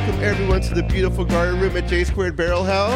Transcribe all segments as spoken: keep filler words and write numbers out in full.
welcome everyone to the beautiful garden room at J Squared Barrel House.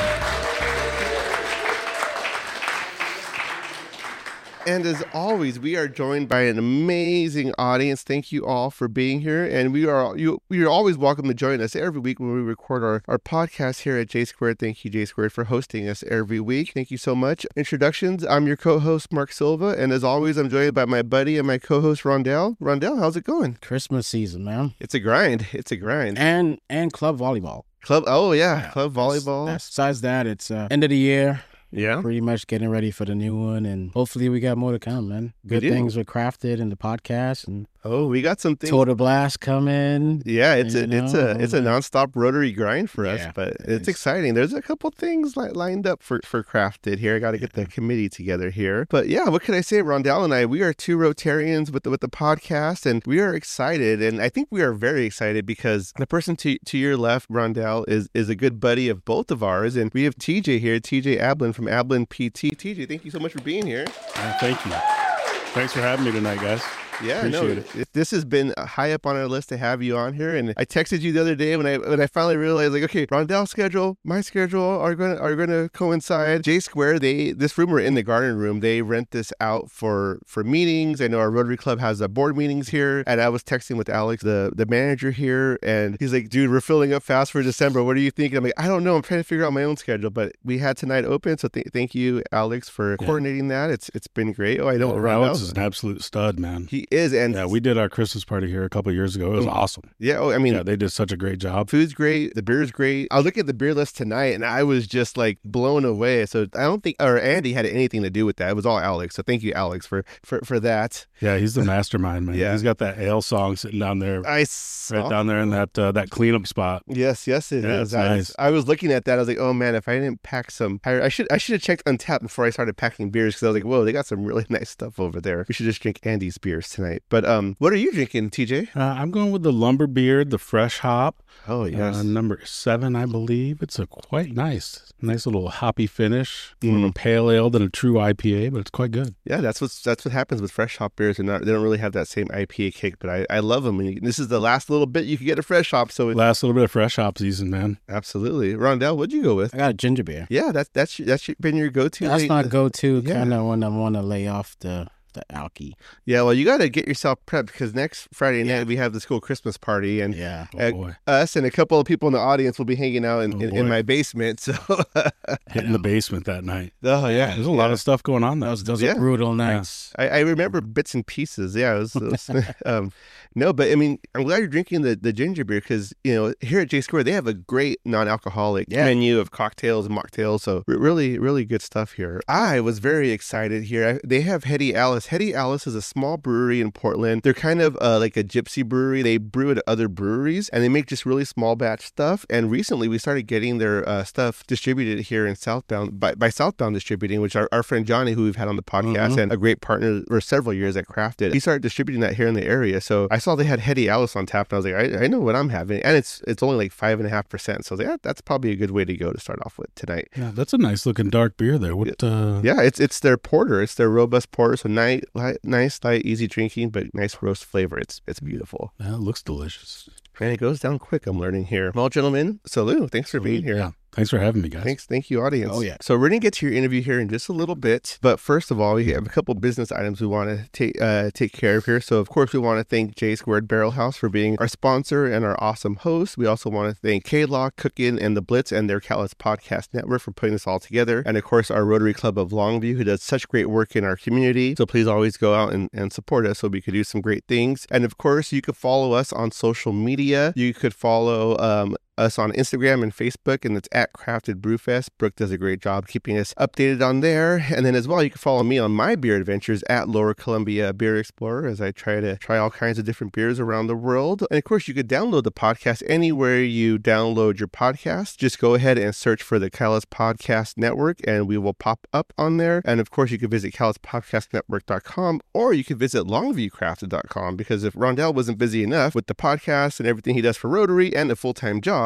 And as always, we are joined by an amazing audience. Thank you all for being here. And we are you we are always welcome to join us every week when we record our, our podcast here at J Squared. Thank you, J Squared, for hosting us every week. Thank you so much. Introductions, I'm your co-host, Mark Silva. And as always, I'm joined by my buddy and my co-host, Rondell. Rondell, how's it going? Christmas season, man. It's a grind. It's a grind. And and club volleyball. Club, oh yeah, yeah club volleyball. That's, that's, besides that, it's uh, end of the year. Yeah. Pretty much getting ready for the new one, and hopefully we got more to come, man. Good things were crafted in the podcast, and oh, we got some things. Tour de Blast coming. Yeah, it's a know, it's a it's a nonstop Rotary grind for us, yeah, but it it's is. exciting. There's a couple things li- lined up for for crafted here. I got to get the committee together here, but yeah, what can I say? Rondell and I, we are two Rotarians with the, with the podcast, and we are excited, and I think we are very excited because the person to to your left, Rondell, is is a good buddy of both of ours, and we have T J here, T J Ablin from Ablin P T. T J, thank you so much for being here. Uh, thank you. Thanks for having me tonight, guys. Yeah, Appreciate no, it. it, this has been high up on our list to have you on here, and I texted you the other day when I when I finally realized, like, okay, Rondell's schedule, my schedule are going to are going to coincide. J Square, they this room we're in, the garden room, they rent this out for for meetings. I know our Rotary Club has uh, board meetings here, and I was texting with Alex, the the manager here, and he's like, dude, we're filling up fast for December. What are you thinking? I'm like, I don't know. I'm trying to figure out my own schedule, but we had tonight open, so th- thank you, Alex, for Yeah. coordinating that. It's it's been great. Oh, I know. Yeah, Alex is an absolute stud, man. He is, and Yeah, we did our Christmas party here a couple of years ago. It was awesome. yeah. Oh, I mean, Yeah, they did such a great job. food's great. The beer's great. I look at the beer list tonight, and I was just like blown away. So I don't think, or Andy had anything to do with that. It was all Alex. So thank you, Alex, for for, for that. Yeah, he's the mastermind, man. Yeah. He's got that ale song sitting down there, I saw. right down there in that uh, that cleanup spot. Yes, yes, it Yeah, is. it's I, nice. I was looking at that. I was like, oh man, if I didn't pack some, I, I should I should have checked Untappd before I started packing beers because I was like, whoa, they got some really nice stuff over there. We should just drink Andy's beers tonight. But um, what are you drinking, T J? Uh, I'm going with the Lumberbeard, the fresh hop. Oh yes. Uh, number seven, I believe. It's a quite nice, nice little hoppy finish. More of a pale ale than a true I P A, but it's quite good. Yeah, that's what's that's what happens with fresh hop beers. They're not they don't really have that same I P A kick, but I, I love them. And you, this is the last little bit you can get a fresh hop. So it, Last little bit of fresh hop season, man. absolutely, Rondell, what'd you go with? I got a ginger beer. Yeah, that's that's that's been your go-to. That's late- my go-to yeah. kind of when I want to lay off the the alky. Yeah, well, you got to get yourself prepped because next Friday night Yeah. we have the school Christmas party, and Yeah. Oh, uh, boy. us and a couple of people in the audience will be hanging out in, Oh, in, in boy. my basement. So, Hitting the basement that night. oh yeah, There's a lot of stuff going on there. Those those Yeah. are brutal nights. I, I remember bits and pieces. Yeah, it was, it was um, no, but I mean, I'm glad you're drinking the, the ginger beer because you know here at J Square they have a great non-alcoholic Yeah. menu of cocktails and mocktails. So re- really, really good stuff here. I was very excited here. I, they have Hetty Alice. Hetty Alice is a small brewery in Portland. They're kind of uh, like a gypsy brewery. They brew at other breweries and they make just really small batch stuff. And recently we started getting their uh, stuff distributed here in Southbound by, by Southbound Distributing, which our, our friend Johnny, who we've had on the podcast Mhm. and a great partner for several years at Crafted, he started distributing that here in the area. So I saw they had Hetty Alice on tap and I was like, I, I know what I'm having. And it's it's only like five and a half percent. So I was like, yeah, that's probably a good way to go to start off with tonight. Yeah, that's a nice looking dark beer there. What? Uh, Yeah, it's it's their porter. It's their robust porter. So nice, light, nice, light, easy drinking, but nice roast flavor. It's it's beautiful. yeah, it looks delicious. And it goes down quick, I'm learning here. Well, gentlemen, salute. Thanks for being here. Yeah, thanks for having me, guys. Thanks, thank you, audience. Oh, yeah. So we're gonna get to your interview here in just a little bit, but first of all, we have a couple business items we want to take uh, take care of here. So of course, we want to thank J Squared Barrel House for being our sponsor and our awesome host. We also want to thank K-Law, Cookin, and the Blitz and their Callus Podcast Network for putting this all together, and of course, our Rotary Club of Longview, who does such great work in our community. So please always go out and, and support us so we could do some great things. And of course, you could follow us on social media. You could follow um, us on Instagram and Facebook, and it's at Crafted Brewfest. Brooke does a great job keeping us updated on there. And then as well, you can follow me on my beer adventures at Lower Columbia Beer Explorer as I try to try all kinds of different beers around the world. And of course, you could download the podcast anywhere you download your podcast. Just go ahead and search for the Callus Podcast Network, and we will pop up on there. And of course, you can visit callus podcast network dot com, or you can visit longview crafted dot com, because if Rondell wasn't busy enough with the podcast and everything he does for Rotary and a full-time job,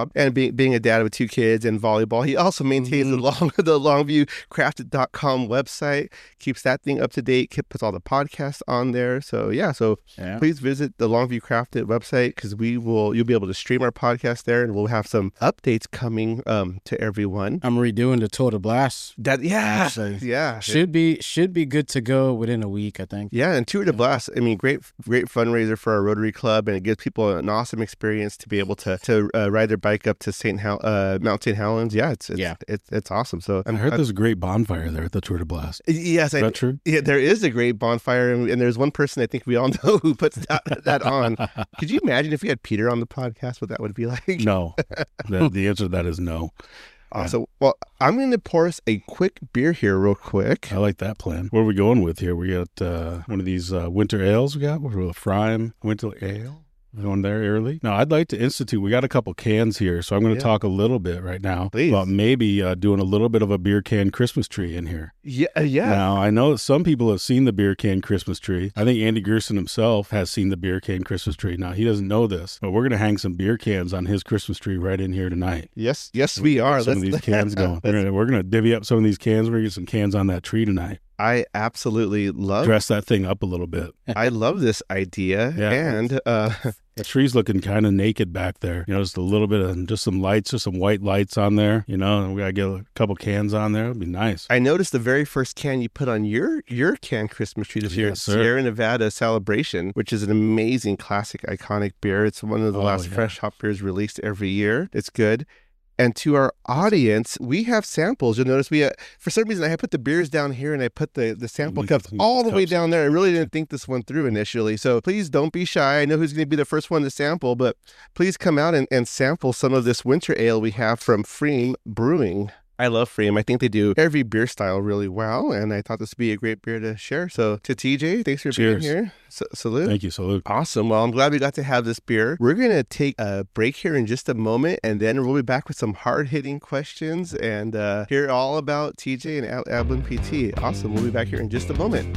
job. And being being a dad with two kids and volleyball, he also maintains mm-hmm. the long the longview crafted dot com website, keeps that thing up to date, puts all the podcasts on there. So yeah, so yeah. please visit the Longview Crafted website because we will you'll be able to stream our podcast there, and we'll have some updates coming um to everyone. I'm redoing the Tour de Blast. That yeah, actually. yeah, should be should be good to go within a week, I think. Yeah, and Tour de Blast, I mean, great great fundraiser for our Rotary Club, and it gives people an awesome experience to be able to to uh, ride their bike up to Saint Hel- uh, Mount Saint Helens. Yeah, it's it's, yeah. it's it's awesome. So I heard I'm, there's a great bonfire there at the Tour de Blast. Yes, is I, that true? Yeah, there is a great bonfire, and, and there's one person I think we all know who puts that, that on. Could you imagine if we had Peter on the podcast, what that would be like? No, the, the answer to that is no. Awesome. Yeah. Well, I'm going to pour us a quick beer here real quick. I like that plan. What are we going with here? We got uh, one of these uh, winter ales we got. We're with a Frime winter ale. We're going there early. Now, I'd like to institute, we got a couple cans here, so I'm going to yeah. talk a little bit right now Please. about maybe uh, doing a little bit of a beer can Christmas tree in here. Yeah, yeah. Now, I know that some people have seen the beer can Christmas tree. I think Andy Gerson himself has seen the beer can Christmas tree. Now, he doesn't know this, but we're going to hang some beer cans on his Christmas tree right in here tonight. Yes, yes, we are. Some Let's, of these cans going. We're going to divvy up some of these cans. We're going to get some cans on that tree tonight. I absolutely love dress that thing up a little bit. I love this idea, yeah. and uh, the tree's looking kind of naked back there. You know, just a little bit of just some lights, just some white lights on there. You know, and we gotta get a couple cans on there. It'd be nice. I noticed the very first can you put on your your can Christmas tree this year, yes, Sierra Nevada Celebration, which is an amazing classic, iconic beer. It's one of the oh, last yeah. fresh hop beers released every year. It's good. And to our audience, we have samples. You'll notice we, have, for some reason, I have put the beers down here and I put the, the sample cups all the way down there. I really didn't think this one through initially. So please don't be shy. I know who's going to be the first one to sample, but please come out and, and sample some of this winter ale we have from Frame Brewing. I love Frame. I think they do every beer style really well, and I thought this would be a great beer to share. So to T J, thanks for Cheers. being here. S- salute. Thank you. Salute. Awesome. Well, I'm glad we got to have this beer. We're going to take a break here in just a moment, and then we'll be back with some hard-hitting questions and uh, hear all about T J and Ab- Ablin P T. Awesome. We'll be back here in just a moment.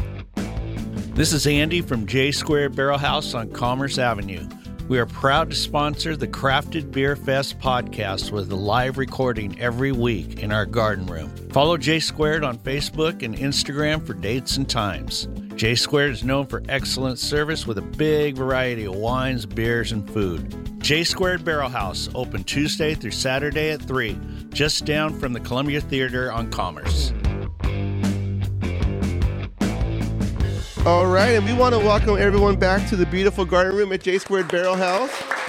This is Andy from J Squared Barrel House on Commerce Avenue. We are proud to sponsor the Crafted Beer Fest podcast with a live recording every week in our garden room. Follow J Squared on Facebook and Instagram for dates and times. J Squared is known for excellent service with a big variety of wines, beers, and food. J Squared Barrel House, open Tuesday through Saturday at three, just down from the Columbia Theater on Commerce. All right, and we want to welcome everyone back to the beautiful garden room at J Squared Barrel House.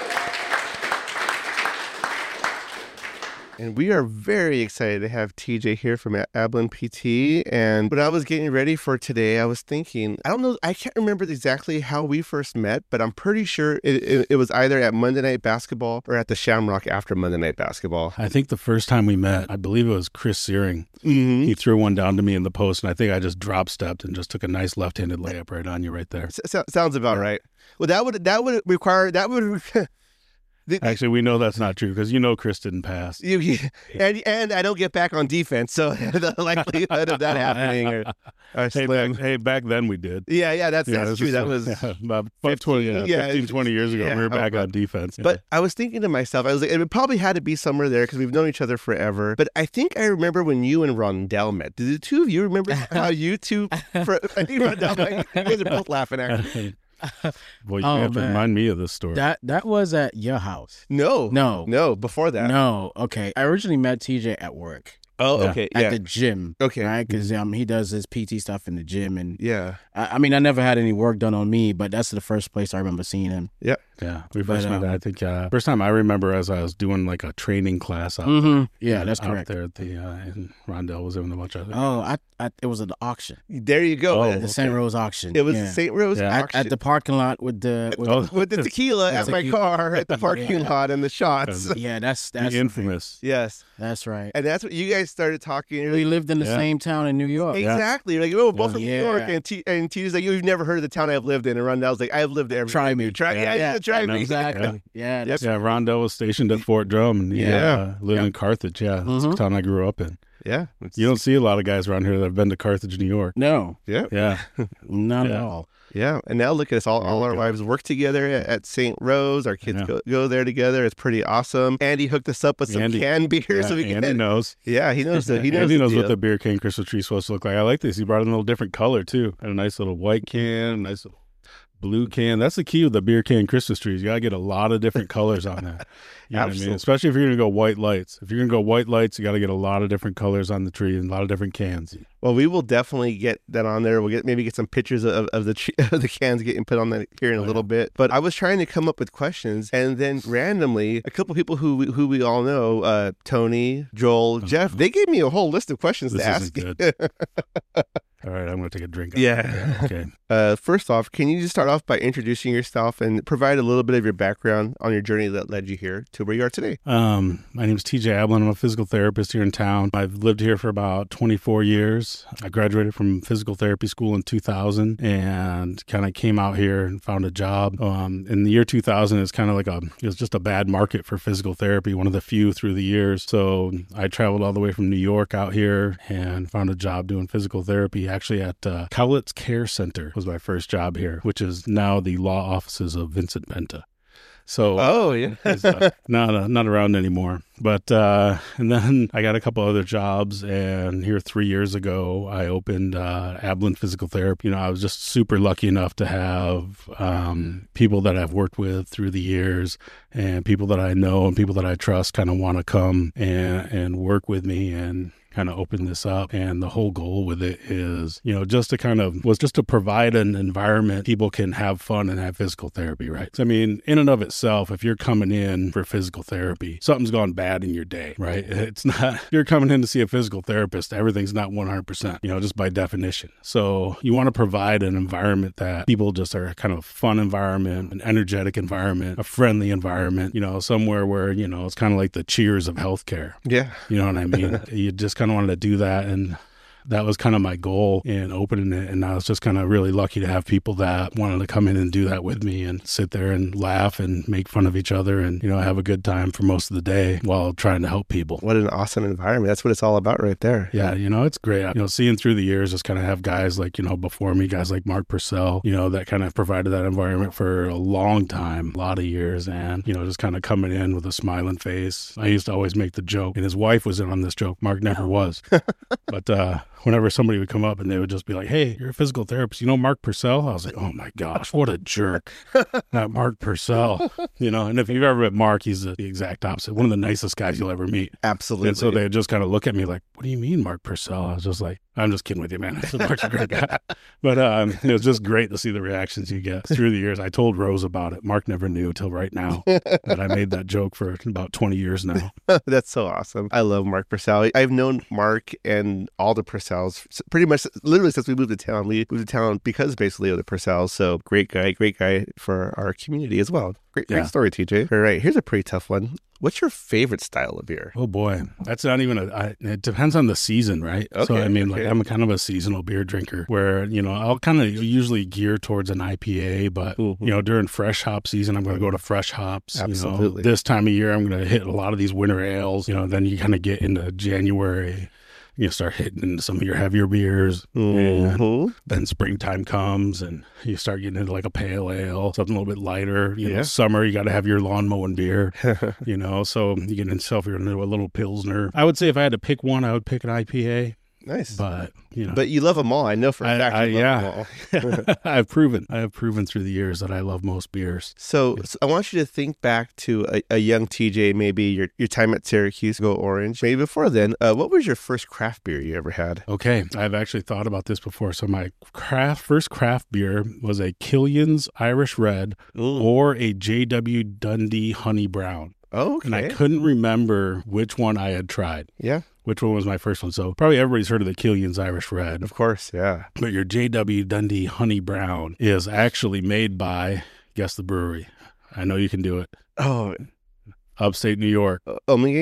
And we are very excited to have T J here from Ablin P T. And when I was getting ready for today, I was thinking, I don't know, I can't remember exactly how we first met, but I'm pretty sure it, it, it was either at Monday Night Basketball or at the Shamrock after Monday Night Basketball. I think the first time we met, I believe it was Chris Searing. Mm-hmm. He threw one down to me in the post, and I think I just drop stepped and just took a nice left-handed layup right on you right there. S- sounds about yeah. right. Well, that would that would require that would. The, Actually, we know that's not true because you know Chris didn't pass. You, you, and and I don't get back on defense, so the likelihood of that happening are, are hey, back, hey, back then we did. Yeah, yeah, that's, yeah, that's true. That was yeah, about fifteen, twenty, yeah, yeah, fifteen, twenty years ago. Yeah, we were back on defense. Yeah. But I was thinking to myself, I was like, it probably had to be somewhere there because we've known each other forever. But I think I remember when you and Rondell met. Did the two of you remember how you two? For, I think Rondell, you guys are both laughing actually. Boy, you oh, have to man. remind me of this story. That that was at your house. No, no, no. Before that, no. Okay, I originally met T J at work. Oh, yeah. okay. At yeah. the gym. Okay. Right? Because um, he does his P T stuff in the gym. And yeah. I, I mean, I never had any work done on me, but that's the first place I remember seeing him. Yep. Yeah. We first But, met, um, I think, uh, first time I remember as I was doing like a training class out, Mm-hmm. Yeah, that's out correct. there at the, uh, and Rondell was in a bunch of Oh, I, I, it was at the auction. There you go. Oh, The okay. Saint Rose auction. It was yeah. the Saint Rose Yeah. At, auction. at the parking lot with the. With, Oh. with the tequila Yeah. at my car at the parking Yeah. lot and the shots. yeah, that's that's the infamous. Yes. That's right. And that's what you guys started talking. We lived in the Yeah. same town in New York. Exactly. Like, oh, we're both Yeah. from New Yeah. York. And T and T's like, you've never heard of the town I've lived in. And Rondell's like, I've lived there. Try me. Try, yeah, Yeah. try No, me. Exactly. Yeah. Yep. that's- Yeah, Rondell was stationed at Fort Drum and he Yeah. uh, lived in Carthage. Yeah, that's Mhm. the town I grew up in. Yeah. You don't see a lot of guys around here that have been to Carthage, New York. No, Yeah. Yeah, not Yeah. at all. Yeah, and now look at us. All, all our wives work together at, at Saint Rose. Our kids go, go there together. It's pretty awesome. Andy hooked us up with some Andy, canned beer. Yeah, so we Andy can, knows. Yeah, he knows. The, he knows, Andy knows the what the beer can Christmas tree is supposed to look like. I like this. He brought in a little different color, too. And a nice little white can, a nice little blue can. That's the key with the beer can Christmas trees. You got to get a lot of different colors on that. You know what I mean? Especially if you're going to go white lights. If you're going to go white lights, you got to get a lot of different colors on the tree and a lot of different cans. Well, we will definitely get that on there. We'll get maybe get some pictures of, of the tree, of the cans getting put on that here in a oh, little yeah. bit. But I was trying to come up with questions, and then randomly, a couple people who we, who we all know, uh, Tony, Joel, oh, Jeff, they gave me a whole list of questions this to ask. Good. All right, I'm going to take a drink. Yeah. yeah. Okay. Uh, first off, can you just start off by introducing yourself and provide a little bit of your background on your journey that led you here to where you are today? Um, my name is T J Ablin. I'm a physical therapist here in town. I've lived here for about twenty-four years. I graduated from physical therapy school in two thousand and kind of came out here and found a job. Um, in the year two thousand, it's kind of like a, it was just a bad market for physical therapy, one of the few through the years. So I traveled all the way from New York out here and found a job doing physical therapy. Actually at uh, Cowlitz Care Center was my first job here, which is now the law offices of Vincent Benta. So, oh yeah, uh, not uh, not around anymore. But uh, and then I got a couple other jobs, and here three years ago I opened uh, Ablin Physical Therapy. You know, I was just super lucky enough to have um, people that I've worked with through the years, and people that I know and people that I trust kind of want to come and and work with me and kind of open this up. And the whole goal with it is, you know, just to kind of was just to provide an environment people can have fun and have physical therapy, right? So, I mean, in and of itself, if you're coming in for physical therapy, something's gone bad in your day, right? It's not, if you're coming in to see a physical therapist, everything's not one hundred percent, you know, just by definition. So you want to provide an environment that people just are kind of a fun environment, an energetic environment, a friendly environment, you know, somewhere where, you know, it's kind of like the Cheers of healthcare. Yeah. You know what I mean? You just kind of wanted to do that, and that was kind of my goal in opening it. And I was just kind of really lucky to have people that wanted to come in and do that with me and sit there and laugh and make fun of each other and, you know, have a good time for most of the day while trying to help people. What an awesome environment. That's what it's all about right there. Yeah, you know, it's great. You know, seeing through the years, just kind of have guys like, you know, before me, guys like Mark Purcell, you know, that kind of provided that environment for a long time, a lot of years. And, you know, just kind of coming in with a smiling face. I used to always make the joke, and his wife was in on this joke. Mark never was. But, uh, whenever somebody would come up and they would just be like, hey, you're a physical therapist, you know Mark Purcell? I was like, oh my gosh, what a jerk. That Mark Purcell, you know, and if you've ever met Mark, he's the, the exact opposite. One of the nicest guys you'll ever meet. Absolutely. And so they just kind of look at me like, what do you mean, Mark Purcell? I was just like, I'm just kidding with you, man. Mark's a great guy. But um, it was just great to see the reactions you get through the years. I told Rose about it. Mark never knew till right now that I made that joke for about twenty years now. That's so awesome. I love Mark Purcell. I've known Mark and all the Purcells pretty much literally since we moved to town. We moved to town because basically of the Purcells. So great guy, great guy for our community as well. Great, great yeah. story, T J. All right, here's a pretty tough one. What's your favorite style of beer? Oh boy, that's not even a. I, it depends on the season, right? Okay, so I mean, okay. like I'm kind of a seasonal beer drinker, where you know I'll kind of usually gear towards an I P A, but mm-hmm. you know during fresh hop season, I'm going to go to fresh hops. Absolutely. You know, this time of year, I'm going to hit a lot of these winter ales. You know, then you kind of get into January. You start hitting into some of your heavier beers, mm-hmm. and then springtime comes, and you start getting into like a pale ale, something a little bit lighter. You yeah. know, summer you got to have your lawn mowing beer. You know, so you get yourself into a little pilsner. I would say if I had to pick one, I would pick an I P A. Nice. But, you know. But you love them all. I know for a I, fact I, you yeah. love them all. I've proven. I have proven through the years that I love most beers. So, so I want you to think back to a, a young T J, maybe your, your time at Syracuse, Go Orange. Maybe before then, uh, what was your first craft beer you ever had? Okay. I've actually thought about this before. So my craft first craft beer was a Killian's Irish Red Ooh. or a J W Dundee Honey Brown. Oh, okay. And I couldn't remember which one I had tried. Yeah. Which one was my first one? So probably everybody's heard of the Killian's Irish Red. Of course, yeah. But your J W Dundee Honey Brown is actually made by, guess the brewery. I know you can do it. Oh. Upstate New York. Uh, Ommegang?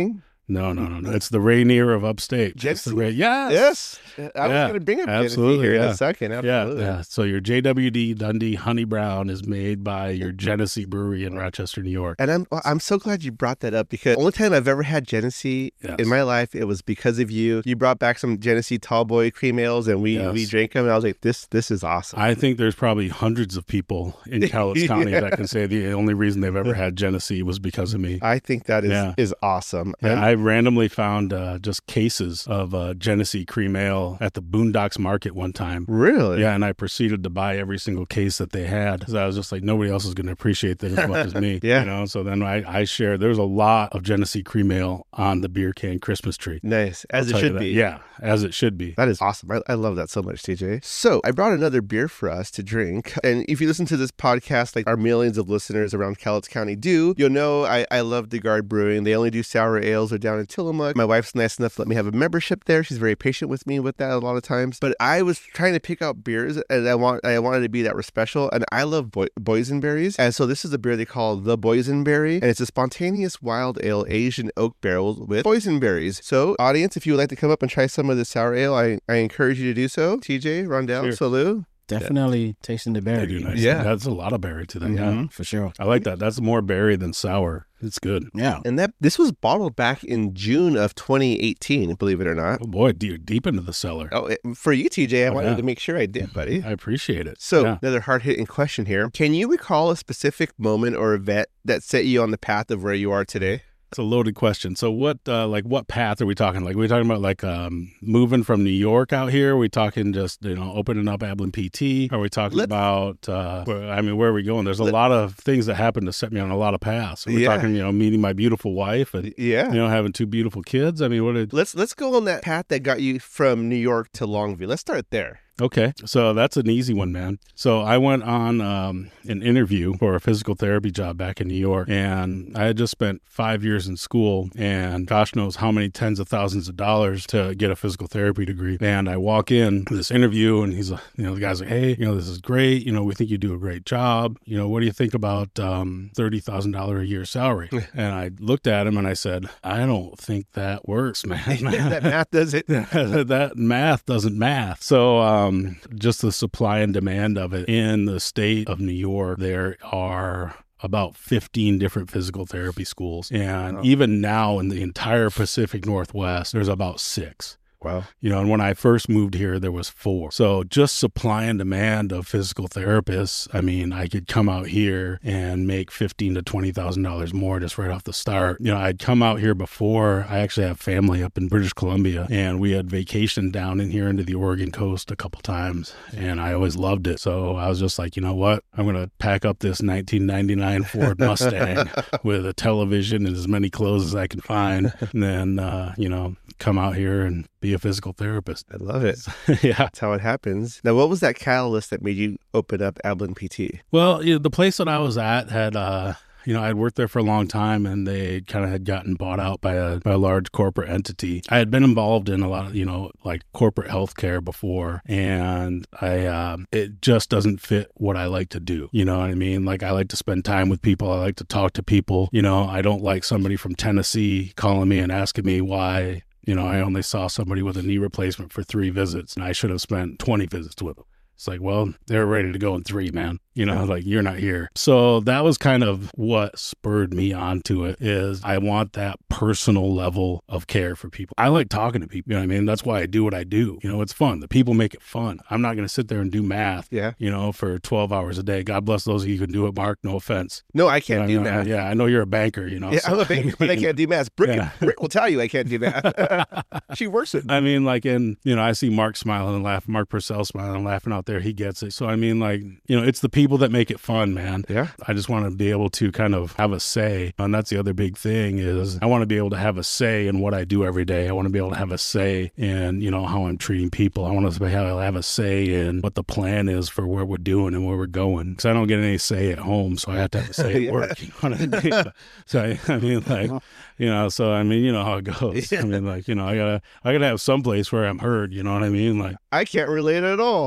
No, no, no, no. It's the Rainier of upstate. Genesee? The Ra- yes. Yes. I was Yeah. going to bring up Absolutely, Genesee here in yeah. a second. Absolutely. Yeah, yeah. So your J W D Dundee Honey Brown is made by your Genesee Brewery in Rochester, New York. And I'm I'm so glad you brought that up because the only time I've ever had Genesee Yes. in my life, it was because of you. You brought back some Genesee Tallboy cream ales and we, Yes. we drank them and I was like, this this is awesome. I think there's probably hundreds of people in Cowlitz County Yeah. that can say the only reason they've ever had Genesee was because of me. I think that is Yeah. is awesome. Yeah, And- I randomly found uh, just cases of uh, Genesee cream ale at the Boondocks Market one time. really? Yeah, and I proceeded to buy every single case that they had because I was just like, nobody else is going to appreciate that as much as me. Yeah. You know, so then I, I shared, there's a lot of Genesee cream ale on the beer can Christmas tree. Nice. As I'll it tell you should that. be. Yeah, as it should be. That is awesome. I, I love that so much, T J. So I brought another beer for us to drink. And if you listen to this podcast, like our millions of listeners around Cowlitz County do, you'll know I, I love DeGard Brewing. They only do sour ales. They're down in Tillamook. My wife's nice enough to let me have a membership there. She's very patient with me with that a lot of times. But I was trying to pick out beers and I want I wanted to be that special. And I love boi- boysenberries. And so this is a beer they call the Boysenberry. And it's a spontaneous wild ale Asian oak barrel with boysenberries. So audience, if you would like to come up and try some of this sour ale, I, I encourage you to do so. T J, Rondell, Cheers. Salud. Definitely tasting the They berry. do nice. Yeah. That's a lot of berry to them. Yeah. Mhm. For sure. I like that. That's more berry than sour. It's good. Yeah. And that this was bottled back in June of twenty eighteen, believe it or not. Oh boy, deep, deep into the cellar. Oh, it- for you, T J, I Oh, wanted yeah. to make sure I did, buddy. I appreciate it. So, Yeah. another hard-hitting question here. Can you recall a specific moment or event that set you on the path of where you are today? It's a loaded question. So what, uh, like what path are we talking? Like, are we talking about like um, moving from New York out here? Are we talking just, you know, opening up Abilene P T? Are we talking Let's- about, uh, where, I mean, where are we going? There's a Let- lot of things that happen to set me on a lot of paths. We're Yeah. talking, you know, meeting my beautiful wife and, Yeah. you know, having two beautiful kids. I mean, what did, Let's let's go on that path that got you from New York to Longview. Let's start there. okay. So that's an easy one, man. So I went on um, an interview for a physical therapy job back in New York, and I had just spent five years in school and gosh knows how many tens of thousands of dollars to get a physical therapy degree. And I walk in to this interview and he's like, you know, the guy's like, hey, you know, this is great. You know, we think you do a great job. You know, what do you think about um, thirty thousand dollars a year salary? And I looked at him and I said, I don't think that works, man. that math does it. that math doesn't math. So um, just the supply and demand of it in the state of New York, there are about fifteen different physical therapy schools. And Wow. even now in the entire Pacific Northwest, there's about six. Wow. You know, and when I first moved here, there was four. So just supply and demand of physical therapists. I mean, I could come out here and make fifteen to twenty thousand dollars more just right off the start. You know, I'd come out here before. I actually have family up in British Columbia, and we had vacationed down in here into the Oregon coast a couple times, and I always loved it. So I was just like, you know what? I'm gonna pack up this nineteen ninety-nine Ford Mustang with a television and as many clothes as I can find, and then uh, you know, come out here and be a physical therapist. I love it. Yeah. That's how it happens. Now, what was that catalyst that made you open up Abilene P T? Well, you know, the place that I was at had, uh, you know, I'd worked there for a long time and they kind of had gotten bought out by a, by a large corporate entity. I had been involved in a lot of, you know, like corporate healthcare before, and I, um, it just doesn't fit what I like to do. You know what I mean? Like, I like to spend time with people. I like to talk to people. You know, I don't like somebody from Tennessee calling me and asking me why, you know, I only saw somebody with a knee replacement for three visits and I should have spent twenty visits with them. It's like, well, they're ready to go in three, man. You know, like, you're not here. So that was kind of what spurred me onto it, is I want that personal level of care for people. I like talking to people. You know what I mean? That's why I do what I do. You know, it's fun. The people make it fun. I'm not going to sit there and do math, Yeah. you know, for twelve hours a day. God bless those of you who can do it, Mark. No offense. No, I can't You do know, math. Yeah, I know you're a banker, you know. Yeah, so- I'm a banker, but I can't do math. Brick, Yeah. Brick will tell you I can't do math. She works with me. I mean, like, in, you know, I see Mark smiling and laughing, Mark Purcell smiling and laughing out there. He gets it. So, I mean, like, you know, it's the people that make it fun, man. Yeah. I just want to be able to kind of have a say. And that's the other big thing, is I want to be able to have a say in what I do every day. I want to be able to have a say in, you know, how I'm treating people. I want to have a say in what the plan is for where we're doing and where we're going. Because I don't get any say at home, so I have to have a say at Yeah. work. You know what I mean? So, I, I mean, like, you know, so, I mean, you know how it goes. I mean, like, you know, I gotta, I gotta have some place where I'm heard, you know what I mean? Like, I can't relate at all. yeah.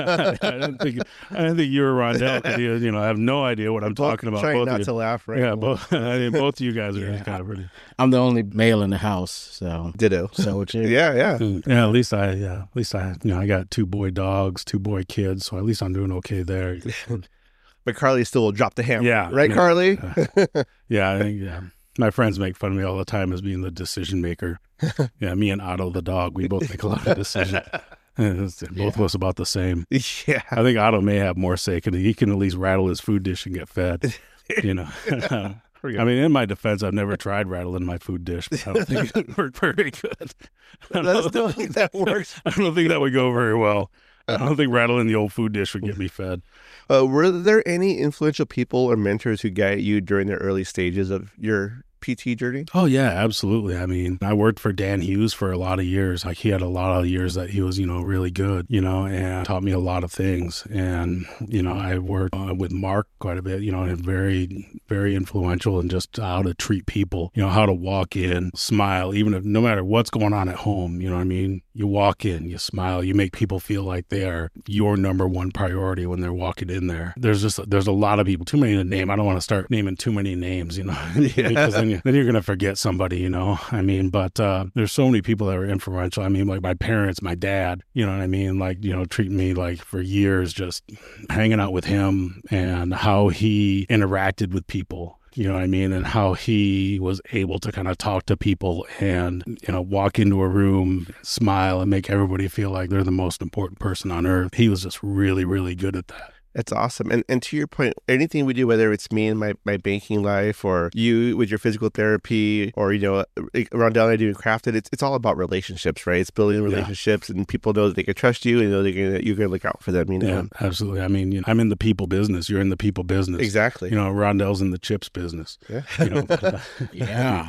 I didn't think I didn't think you were Rondell because you, you know I have no idea what I'm both talking about. Trying both not of you. to laugh, right? Yeah, both. I mean, both of you guys are Yeah. kind of pretty. I'm the only male in the house, so Ditto. so with you. Yeah, yeah. Yeah, at least I yeah, at least I you know I got two boy dogs, two boy kids, so at least I'm doing okay there. But Carly still will drop the hammer. Yeah. Right, Yeah. Carly? Yeah, I think yeah. My friends make fun of me all the time as being the decision maker. Yeah, me and Otto the dog, we both make a lot of decisions. Both Yeah. of us about the same. Yeah. I think Otto may have more say because he can at least rattle his food dish and get fed. You know. I mean, in my defense, I've never tried rattling my food dish, but I don't think it worked very good. I Let us don't, know if that works. I don't think that would go very well. I don't think rattling the old food dish would get me fed. Uh, were there any influential people or mentors who guided you during the early stages of your P T journey? Oh, yeah, absolutely. I mean, I worked for Dan Hughes for a lot of years. Like, he had a lot of years that he was, you know, really good, you know, and taught me a lot of things. And, you know, I worked uh, with Mark quite a bit, you know, and very, very influential in just how to treat people, you know, how to walk in, smile, even if no matter what's going on at home, you know what I mean? You walk in, you smile, you make people feel like they are your number one priority when they're walking in there. There's just, there's a lot of people, too many to name. I don't want to start naming too many names, you know, because then, you, then you're going to forget somebody, you know, I mean, but uh, there's so many people that are influential. I mean, like my parents, my dad, you know what I mean? Like, you know, treating me like for years, just hanging out with him and how he interacted with people. You know what I mean? And how he was able to kind of talk to people and, you know, walk into a room, smile, and make everybody feel like they're the most important person on earth. He was just really, really good at that. That's awesome. And and to your point, anything we do, whether it's me in my, my banking life or you with your physical therapy or, you know, Rondell and I doing crafted, it's it's all about relationships, right? It's building relationships yeah. and people know that they can trust you and know they're gonna, you're going to look out for them, you know? Yeah, absolutely. I mean, you know, I'm in the people business. You're in the people business. Exactly. You know, Rondell's in the chips business. Yeah. You know, but, uh, Yeah.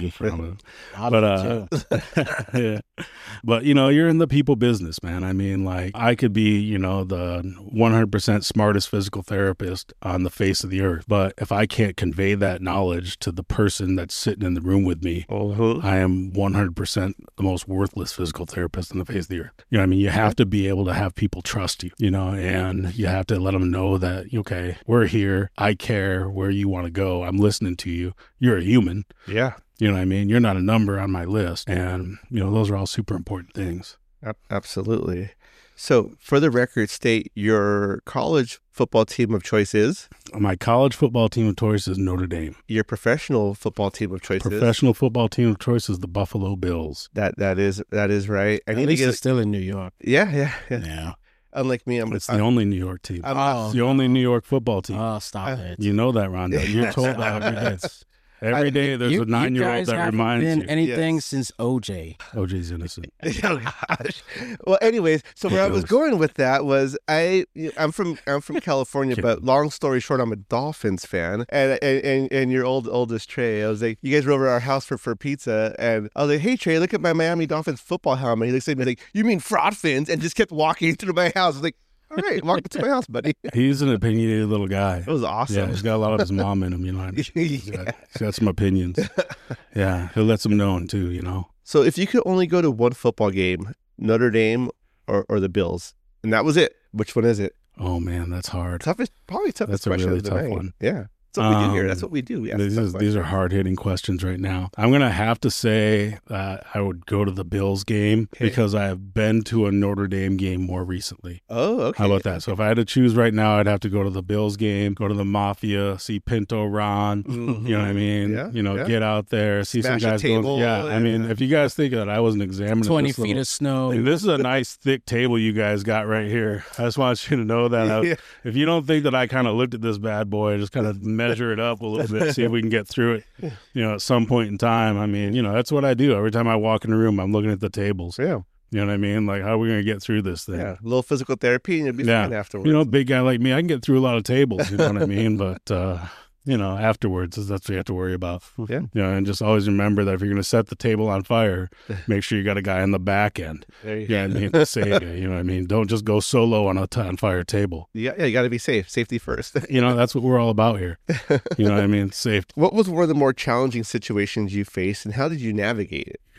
but, uh, yeah. But, you know, you're in the people business, man. I mean, like, I could be, you know, the one hundred percent smartest physical therapist on the face of the earth. But if I can't convey that knowledge to the person that's sitting in the room with me, uh-huh. I am one hundred percent the most worthless physical therapist on the face of the earth. You know what I mean? You have to be able to have people trust you, you know, and you have to let them know that, okay, we're here. I care where you want to go. I'm listening to you. You're a human. Yeah. You know what I mean? You're not a number on my list. And, you know, those are all super important things. Absolutely. So, for the record, state your college football team of choice is? My college football team of choice is Notre Dame. Your professional football team of choice Professional is? Professional football team of choice is the Buffalo Bills. That That is that is right. I At need least to get it's still in New York. Yeah, yeah, yeah. Yeah. Unlike me, I'm It's I'm, the only New York team. I'm, Oh. It's the only New York football team. Oh, stop Uh, it. You know that, Rhonda. You're told that every day. Every day there's You- a nine-year-old you guys that haven't reminds been you. anything Yes. since O J. O J's innocent. Oh gosh. Well, anyways, so where I was Gross. going with that was I I'm from I'm from California, but long story short, I'm a Dolphins fan, and and and, and your old oldest Trey, I was like, you guys were over at our house for, for pizza, and I was like, hey Trey, look at my Miami Dolphins football helmet. He looks at me like, you mean fraud fins, and just kept walking through my house. I was like, all right, walk to my house, buddy. He's an opinionated little guy. It was awesome. Yeah, he's got a lot of his mom in him, you know. He's Yeah. got, he's got some opinions. Yeah, he'll let some known too, you know. So if you could only go to one football game, Notre Dame or, or the Bills, and that was it, which one is it? Oh man, that's hard. Toughest, probably toughest That's a question really of the tough night. one. Yeah. That's what we do here. Um, That's what we do. We ask These, tough is, these questions. are hard-hitting questions right now. I'm going to have to say that I would go to the Bills game Okay. because I have been to a Notre Dame game more recently. Oh, okay. How about that? So if I had to choose right now, I'd have to go to the Bills game, go to the Mafia, see Pinto Ron. Mhm. You know what I mean? Yeah, you know, yeah. get out there, see Smash a some guys table. going. Yeah, I mean, if you guys think that I wasn't examining twenty this feet little, of snow. Like, this is a nice thick table you guys got right here. I just want you to know that. I- Yeah. If you don't think that I kind of looked at this bad boy, just kind of measure it up a little bit, see if we can get through it, you know, at some point in time. I mean, you know, that's what I do. Every time I walk in the room, I'm looking at the tables. Yeah. You know what I mean? Like, how are we going to get through this thing? Yeah. A little physical therapy and you'll be Yeah. fine afterwards. You know, a big guy like me, I can get through a lot of tables, you know what I mean? But, uh, you know, afterwards, that's what you have to worry about. Yeah. You know, and just always remember that if you're going to set the table on fire, make sure you got a guy on the back end. There you Yeah, I mean, to save you. You know what I mean? Don't just go solo on a t- on fire table. Yeah, yeah, you got to be safe. Safety first. You know, that's what we're all about here. You know what I mean? Safety. What was one of the more challenging situations you faced and how did you navigate it?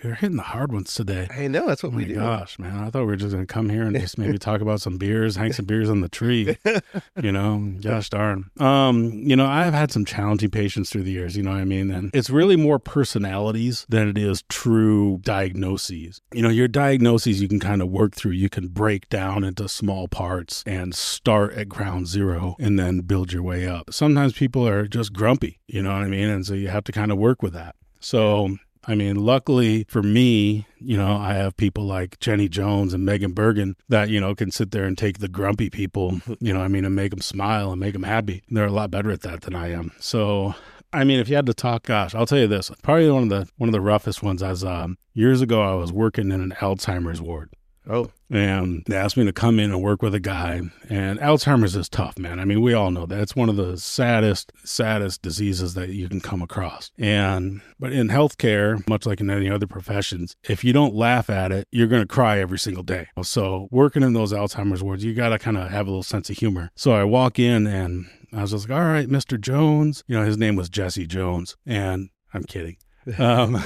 you're hitting the hard ones today. I know. That's what oh we my do. Gosh, man. I thought we were just going to come here and just maybe talk about some beers, hang some beers on the tree. You know, gosh darn. Um, you know, I've had some challenging patients through the years, you know what I mean? And it's really more personalities than it is true diagnoses. You know, your diagnoses you can kind of work through. You can break down into small parts and start at ground zero and then build your way up. Sometimes people are just grumpy, you know what I mean? And so you have to kind of work with that. So, I mean, luckily for me, you know, I have people like Jenny Jones and Megan Bergen that, you know, can sit there and take the grumpy people, you know, I mean, and make them smile and make them happy. They're a lot better at that than I am. So, I mean, if you had to talk, gosh, I'll tell you this, probably one of the, one of the roughest ones as, um, years ago, I was working in an Alzheimer's ward. Oh. And they asked me to come in and work with a guy. And Alzheimer's is tough, man. I mean, we all know that. It's one of the saddest, saddest diseases that you can come across. And, but in healthcare, much like in any other professions, if you don't laugh at it, you're going to cry every single day. So working in those Alzheimer's wards, you got to kind of have a little sense of humor. So I walk in and I was just like, all right, Mister Jones. You know, his name was Jesse Jones. And I'm kidding. Um,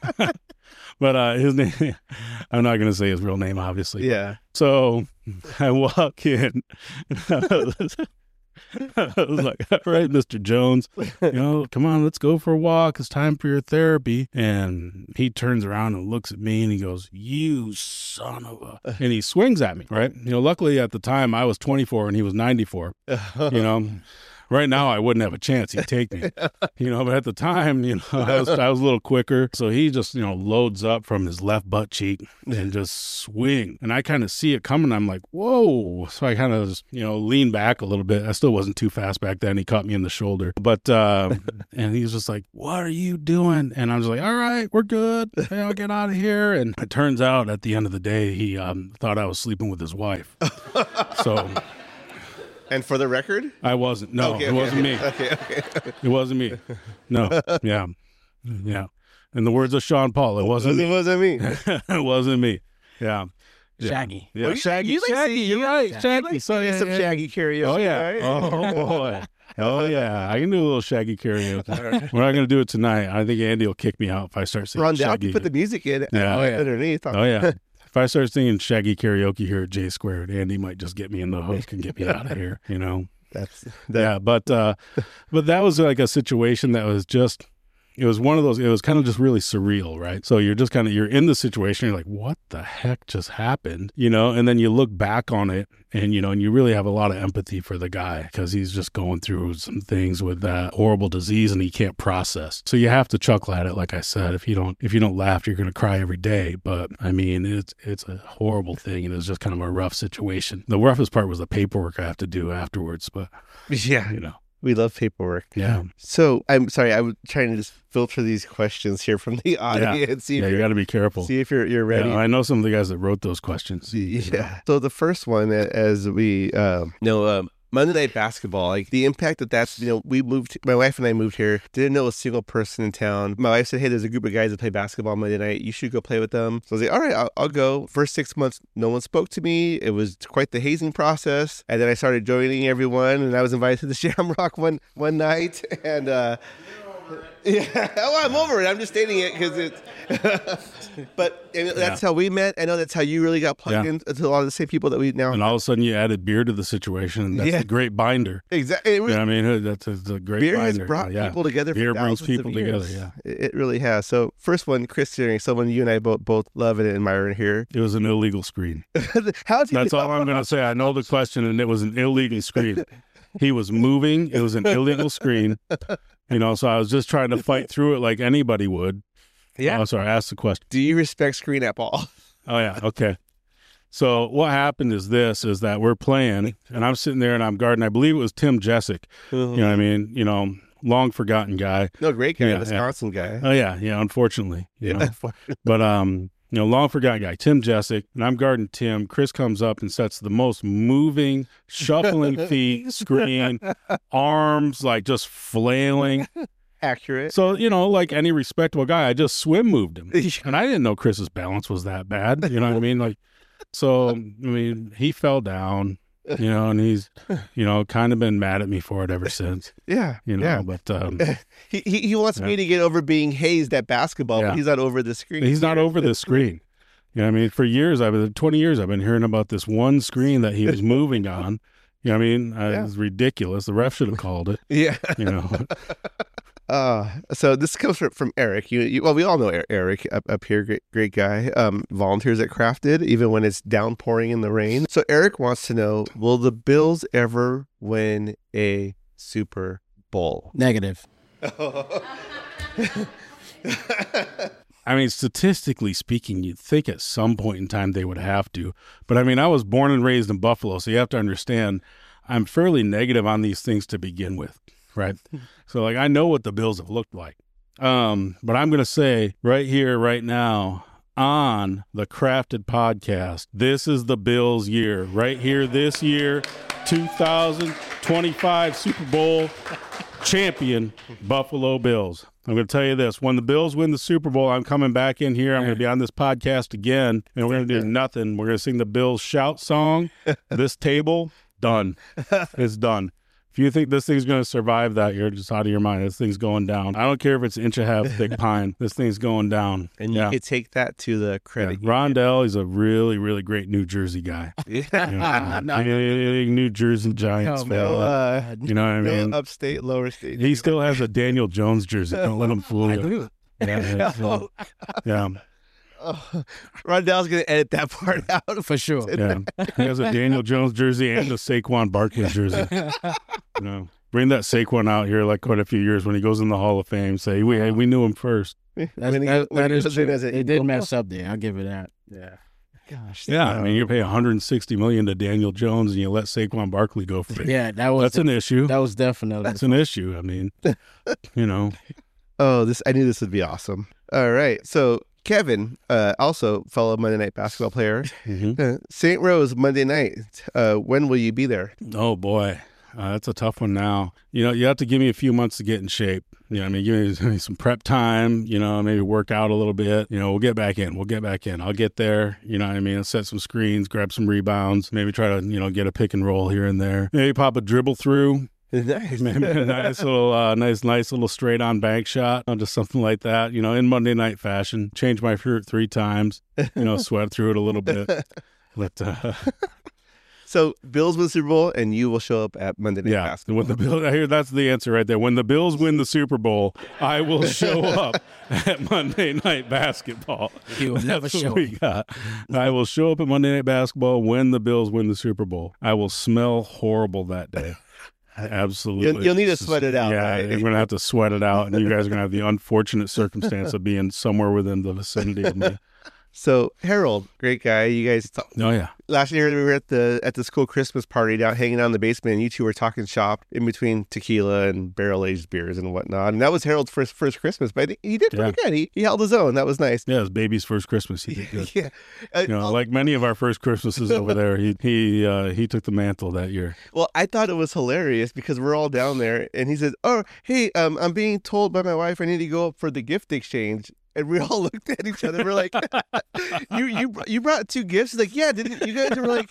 But uh, his name, I'm not going to say his real name, obviously. Yeah. So I walk in. I was like, all right, Mister Jones, you know, come on, let's go for a walk. It's time for your therapy. And he turns around and looks at me and he goes, you son of a, and he swings at me, right? You know, luckily at the time I was twenty-four and he was ninety-four, you know. Right now, I wouldn't have a chance. He'd take me, you know, but at the time, you know, I was, I was a little quicker. So he just, you know, loads up from his left butt cheek and just swing. And I kind of see it coming. I'm like, whoa. So I kind of just, you know, lean back a little bit. I still wasn't too fast back then. He caught me in the shoulder. But, uh, and he was just like, what are you doing? And I was like, all right, we're good. Hey, I'll get out of here. And it turns out at the end of the day, he um, thought I was sleeping with his wife. So... And for the record? I wasn't. No, okay, it okay, wasn't okay. me. Okay, okay. It wasn't me. No. Yeah. Yeah. In the words of Sean Paul, it wasn't It me. wasn't me. It wasn't me. Yeah. Yeah. Shaggy. Yeah. Well, you- Shaggy. you like Shaggy. singing- You're right. You Shaggy. like So, yeah, some yeah. Shaggy karaoke. Oh, yeah. right? Oh, boy. Oh, yeah. I can do a little Shaggy karaoke. We're not going to do it tonight. I think Andy will kick me out if I start singing Run down, Shaggy. you put the music in Yeah. uh, underneath. Oh, yeah. If I start singing Shaggy karaoke here at J Squared, Andy might just get me in the hook and get me out of here, you know? That's Yeah, but uh, but that was like a situation that was just, it was one of those, it was kind of just really surreal, right? So you're just kind of, you're in the situation, you're like, what the heck just happened? You know, and then you look back on it and, you know, and you really have a lot of empathy for the guy because he's just going through some things with that horrible disease and he can't process. So you have to chuckle at it, like I said. If you don't, if you don't laugh, you're going to cry every day. But I mean, it's, it's a horrible thing and it's just kind of a rough situation. The roughest part was the paperwork I have to do afterwards, but, yeah. you know. We love paperwork. Yeah. So I'm sorry, I'm trying to just filter these questions here from the audience. See if Yeah, you you're- got to be careful. See if you're you're ready. Yeah, I know some of the guys that wrote those questions. Yeah. So the first one, a- as we um, know, um, Monday Night Basketball, like the impact that that's, you know, we moved, my wife and I moved here, didn't know a single person in town. My wife said, hey, there's a group of guys that play basketball Monday night. You should go play with them. So I was like, all right, I'll, I'll go. First six months, no one spoke to me. It was quite the hazing process. And then I started joining everyone and I was invited to the Shamrock one, one night. And, uh, yeah, oh, I'm over it. I'm just stating it because it's. But I mean, that's Yeah. how we met. I know that's how you really got plugged Yeah. into a lot of the same people that we now. And all of a sudden you added beer to the situation. And that's Yeah. a great binder. Exactly. You know what I mean? That's a, that's a great Beer binder. has brought yeah. people together. For Beer brings thousands people of years. together, yeah. It, it really has. So first one, Chris Searing, someone you and I both both love and admire here. It was an illegal screen. How did you That's know? all I'm going to say. I know the question, and it was an illegal screen. He was moving. It was an illegal screen. You know, so I was just trying to fight through it like anybody would. Yeah. Oh, sorry. I asked the question. Do you respect Screen at all? Oh, yeah. Okay. So what happened is this, is that we're playing, and I'm sitting there and I'm guarding. I believe it was Tim Jessic. You know what I mean? You know, long forgotten guy. No, great guy, Yeah, Wisconsin guy. Oh, yeah. Yeah, unfortunately. You know. Yeah. But, um, you know, long forgotten guy, Tim Jessic, and I'm guarding Tim. Chris comes up and sets the most moving, shuffling feet, screen, arms like just flailing. Accurate. So, you know, like any respectable guy, I just swim moved him. And I didn't know Chris's balance was that bad. You know what I mean? Like, so, I mean, he fell down. you know, and he's, you know, kind of been mad at me for it ever since. Yeah, you know, yeah. but um, he, he he wants yeah. me to get over being hazed at basketball, Yeah. but he's not over the screen. He's not over the screen. You know what I mean? For years, I've been twenty years, I've been hearing about this one screen that he was moving on. You know what I mean? Uh, Yeah. It's ridiculous. The ref should have called it. Yeah. You know. Uh, so this comes from, from Eric. You, you, well, we all know Er- Eric up, up here, great, great guy. Um, volunteers at Crafted, even when it's downpouring in the rain. So Eric wants to know: will the Bills ever win a Super Bowl? Negative. I mean, statistically speaking, you'd think at some point in time they would have to. But I mean, I was born and raised in Buffalo, so you have to understand I'm fairly negative on these things to begin with, right? So, like, I know what the Bills have looked like. Um, but I'm going to say right here, right now, on the Crafted podcast, this is the Bills' year. Right here this year, two thousand twenty-five Super Bowl champion, Buffalo Bills. I'm going to tell you this. When the Bills win the Super Bowl, I'm coming back in here. I'm going to be on this podcast again, and we're going to do nothing. We're going to sing the Bills shout song. This table, done. It's done. If you think this thing's going to survive that, you're just out of your mind. This thing's going down. I don't care if it's an inch and a half thick pine. This thing's going down. And yeah. you could take that to the credit. Yeah. Rondell is a really, really great New Jersey guy. Yeah. Yeah. No. Big New Jersey Giants Oh, fan. No, uh, You know what I mean? no upstate, lower state. He still has a Daniel Jones jersey. Don't let him fool you. Yeah, yeah, so- yeah, Oh, Rondell's going to edit that part out. For sure. yeah. He has a Daniel Jones jersey and a Saquon Barkley jersey. You know, bring that Saquon out here like quite a few years when he goes in the Hall of Fame. Say, we hey, we knew him first. That's, When he- that, when that he is goes in true. as an It did Eagle. mess up there. I'll give it that. Yeah. Gosh. Yeah, I mean, you pay one hundred sixty million dollars to Daniel Jones and you let Saquon Barkley go for it. Yeah, that was That's an issue. that was definitely That's an issue. I mean, you know. Oh, this I knew this would be awesome. All right. So Kevin, uh, also fellow Monday Night Basketball player, Mhm. uh, Saint Rose Monday night. Uh, when will you be there? Oh, boy. Uh, that's a tough one now. You know, you have to give me a few months to get in shape. You know, I mean, give me, give me some prep time, you know, maybe work out a little bit. You know, we'll get back in. We'll get back in. I'll get there. You know what I mean? I'll set some screens, grab some rebounds, maybe try to, you know, get a pick and roll here and there. Maybe pop a dribble through. Nice. Maybe a nice little, uh, nice, nice little straight on bank shot, uh, just something like that. You know, in Monday night fashion. Change my shirt three times. You know, sweat through it a little bit. But uh, So Bills win the Super Bowl, and you will show up at Monday Night yeah, Basketball. when the Bills, I hear that's the answer right there. When the Bills win the Super Bowl, I will show up at Monday Night Basketball. He will never That's what show we got. I will show up at Monday Night Basketball when the Bills win the Super Bowl. I will smell horrible that day. Absolutely. You'll, you'll need to sweat it out. Yeah, right? you're going to have to sweat it out, and you guys are going to have the unfortunate circumstance of being somewhere within the vicinity of me. So Harold, great guy. You guys t- Oh, yeah. last year we were at the at the school Christmas party down hanging out in the basement, and you two were talking shop in between tequila and barrel aged beers and whatnot. And that was Harold's first first Christmas, but I think he did pretty good. He, he held his own. That was nice. Yeah, it was baby's first Christmas. He did good. Yeah. Uh, You know, like many of our first Christmases over there, he he uh, he took the mantle that year. Well, I thought it was hilarious because we're all down there, and he said, "Oh, hey, um, I'm being told by my wife I need to go up for the gift exchange." And we all looked at each other. We're like, "You you you brought two gifts?" He's like, "Yeah, didn't you guys?" Were like,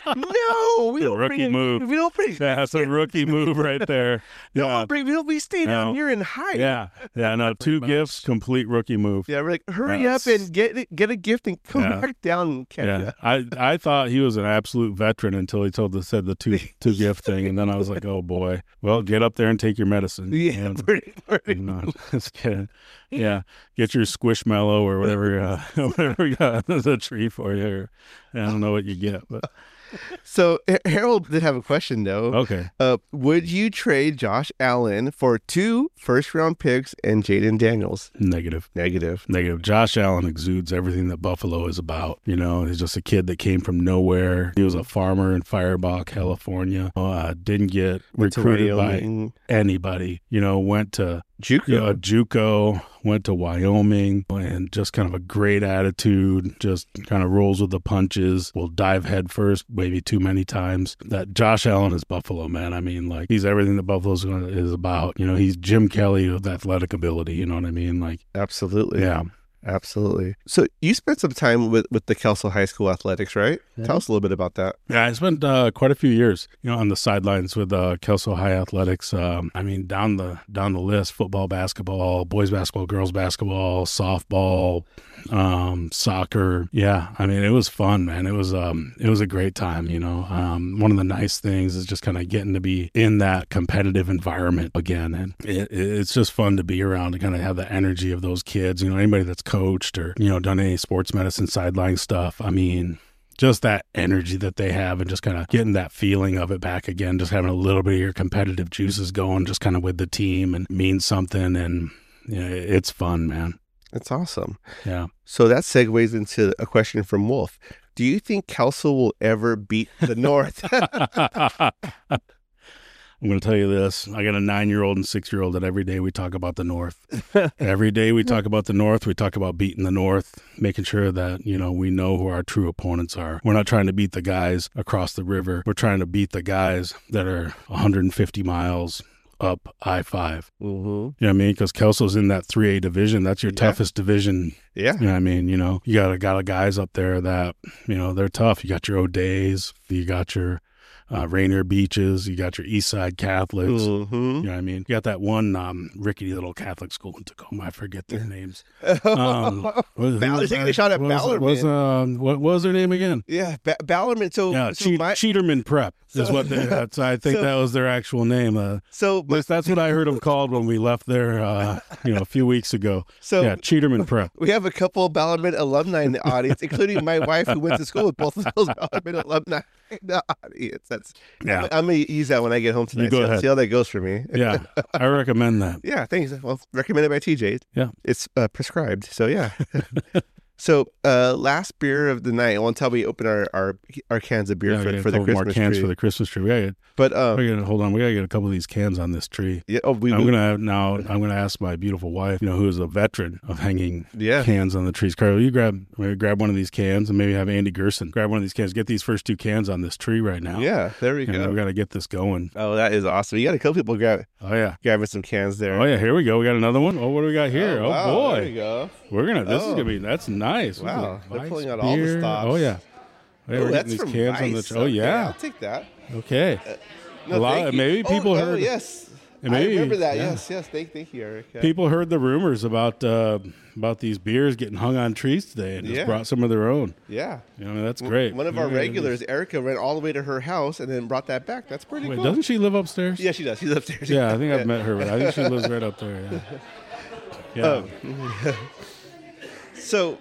"No, we Yeah, don't rookie bring. move. We don't bring. That's a rookie move right there. We Yeah, don't bring. We don't. We stay down No. here and hide." yeah, yeah. No, two gifts, complete rookie move. Yeah, we're like, hurry Yes. up and get it, get a gift and come Yeah. back down and catch Yeah, ya. I I thought he was an absolute veteran until he told the said the two two gift thing, and then I was like, oh boy. Well, get up there and take your medicine. Yeah, And, pretty, pretty. you know, just get, yeah, get your squishmallow or whatever, uh, whatever you got under the tree for you. Or, I don't know what you get, but So H- Harold did have a question though. okay. Uh, would you trade Josh Allen for two first round picks and Jaden Daniels? Negative. Negative. Negative. Josh Allen exudes everything that Buffalo is about. You know, he's just a kid that came from nowhere. He was a farmer in Firebaugh, California. Uh, didn't get recruited by Wyoming. anybody. You know, went to JUCO. you know, JUCO, went to Wyoming, and just kind of a great attitude. Just kind of rolls with the punches. Will dive headfirst maybe too many times. That Josh Allen is Buffalo, man. I mean, like he's everything that Buffalo's is about. You know, he's Jim Kelly with athletic ability. You know what I mean? Like. Absolutely. Yeah. Absolutely. So you spent some time with, with the Kelso High School athletics, right? Yeah. Tell us a little bit about that. Yeah, I spent uh, quite a few years, you know, on the sidelines with uh, Kelso High Athletics. Um, I mean, down the down the list: football, basketball, boys basketball, girls basketball, softball, um, soccer. Yeah, I mean, it was fun, man. It was um, it was a great time. You know, um, one of the nice things is just kind of getting to be in that competitive environment again, and it, it's just fun to be around and kind of have the energy of those kids. You know, anybody that's coached or, you know, done any sports medicine sideline stuff. I mean, just that energy that they have and just kind of getting that feeling of it back again, just having a little bit of your competitive juices going, just kind of with the team and means something. And you know, it's fun, man. That's awesome. Yeah. So that segues into a question from Wolf. Do you think Kelso will ever beat the North? I'm going to tell you this. I got a nine-year-old and six-year-old that every day we talk about the North. Every day we talk about the North. We talk about beating the North, making sure that, you know, we know who our true opponents are. We're not trying to beat the guys across the river. We're trying to beat the guys that are one hundred fifty miles up I five. Mm-hmm. You know what I mean? Because Kelso's in that three A division. That's your Yeah. toughest division. Yeah. You know what I mean? You know, you got a, got a guys up there that, you know, they're tough. You got your O'Days. You got your uh, Rainier Beaches. You got your East Side Catholics. Mm-hmm. You know what I mean? You got that one um, rickety little Catholic school in Tacoma. I forget their names. Um, what, Ball- who- taking a shot at what was- Ballerman. Was, um, what was their name again? Yeah, ba- Ballerman. So, Yeah, so, Cheat- my, Cheaterman Prep is So- what they, that's, I think so- that was their actual name. Uh, so, at least that's what I heard them called when we left there, uh, you know, a few weeks ago. so Yeah, Cheaterman Prep. we have a couple of Ballerman alumni in the audience, including my wife who went to school with both of those Ballerman alumni in the audience. That's Yeah. I'm going to use that when I get home tonight. go see, how, ahead. see how that goes for me. Yeah, I recommend that. Yeah, thanks. Well, recommended by T J. Yeah. It's uh, prescribed. So, yeah. So, uh, last beer of the night. I want to tell we open our, our our cans of beer Yeah, we for, got a for the couple more Christmas cans tree. for the Christmas tree. We gotta, but um, we gotta hold on. We gotta get a couple of these cans on this tree. yeah, oh, we, I'm we gonna now. I'm gonna ask my beautiful wife, you know, who is a veteran of hanging yeah. cans on the trees. Carl, you grab maybe grab one of these cans, and maybe have Andy Gerson grab one of these cans. Get these first two cans on this tree right now. Yeah, there we And go. we got to get this going. Oh, that is awesome. You got a couple people grab, Oh yeah. grabbing some cans there. Oh yeah. Here we go. We got another one. Oh, what do we got here? Oh, wow, boy. There you go. We're gonna. This is Oh. gonna be. That's nice. We Wow, got they're Weiss pulling out all the beer. stops. Oh yeah. Oh, yeah, Oh, we're that's getting these from cans on the. Weiss. Tr- oh Okay, yeah. I'll take that. Okay. No, A lot- thank you. maybe Oh, people oh, heard- yes. And maybe- I remember that. yeah. Yes, yes. Thank, thank you, Eric. Yeah. People heard the rumors about uh, about these beers getting hung on trees today, and just Yeah. brought some of their own. Yeah. You know, that's great. One of our Yeah, regulars, Erica, ran all the way to her house and then brought that back. That's pretty Wait, cool. doesn't she live upstairs? Yeah, she does. She's upstairs. Yeah, I think I've met her. But I think she lives right up there. Yeah. Yeah. Um, So,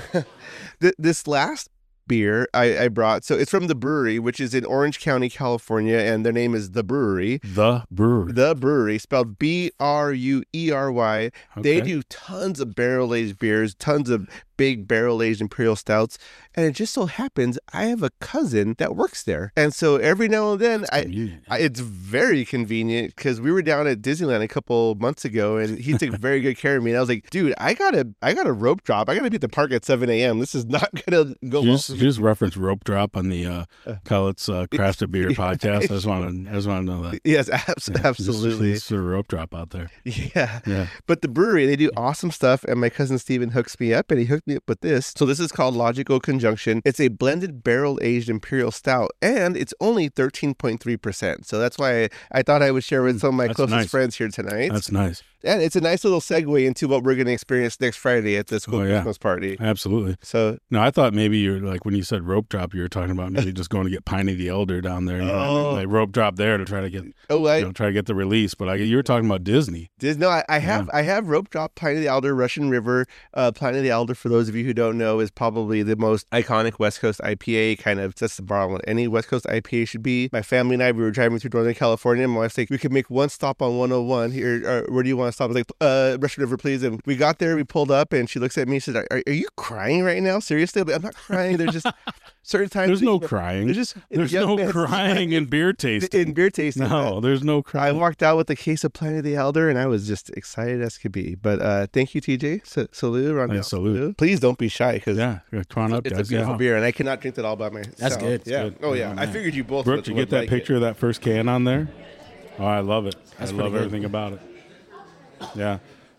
th- this last beer I, I brought, so it's from The Brewery, which is in Orange County, California, and their name is The Brewery. The brewery. The Brewery, spelled B R U E R Y. They Okay. do tons of barrel-aged beers, tons of big barrel-aged imperial stouts, and it just so happens I have a cousin that works there. And so every now and then, I, Convenient. I, it's very convenient because we were down at Disneyland a couple months ago, and he took very good care of me. And I was like, dude, I gotta, I got a rope drop. I gotta be at the park at seven a.m. This is not gonna go You well. just, you just reference rope drop on the uh, Cullet's uh, Crafted Beer podcast. I just want to, I just want to know that. Yes, abs- Yeah, absolutely. Just, just a rope drop out there. Yeah. Yeah. But the brewery, they do awesome stuff. And my cousin Steven hooks me up and he hooked me up with this. So this is called Logical Conjunction. It's a blended barrel aged imperial stout and it's only thirteen point three percent. So that's why I, I thought I would share with some of my That's closest nice. friends here tonight. That's nice. And it's a nice little segue into what we're going to experience next Friday at the school Oh, yeah. Christmas party. Absolutely. So, No, I thought maybe you're like when you said rope drop, you were talking about maybe just going to get Piney the Elder down there. You know, Oh. like rope drop there to try to get, oh, I, you know, try to get the release. But I, you were talking about Disney. Dis- no, I, I have I have rope drop Pliny the Elder, Russian River. Uh, Pliny the Elder, for those of you who don't know, is probably the most iconic West Coast I P A. Kind of sets the bar on what any West Coast I P A should be. My family and I, we were driving through Northern California. And my wife's like, we could make one stop on one oh one here. Or, where do you want to stop? I was like, uh, Russian River, please. And we got there, we pulled up, and she looks at me and said, "Are, are you crying right now? Seriously?" I'm, like, I'm not crying. There's just certain times. There's no that- crying. There's just There's young no man- crying in beer tasting. in beer tasting. No, there's no I crying. walked out with a case of Pliny the Elder, and I was just excited as could be. But uh, thank you, T J. S- salute, Rondell. Yeah, salute. Please don't be shy because Yeah, come on up, it's guys. a beautiful Yeah. beer, and I cannot drink that all by myself. That's good. Yeah. good. Oh Yeah, yeah. I man. figured you both. Brooke, would, did you would get that like picture It. of that first can on there? Oh, I love it. That's I pretty love good. everything about it. Yeah.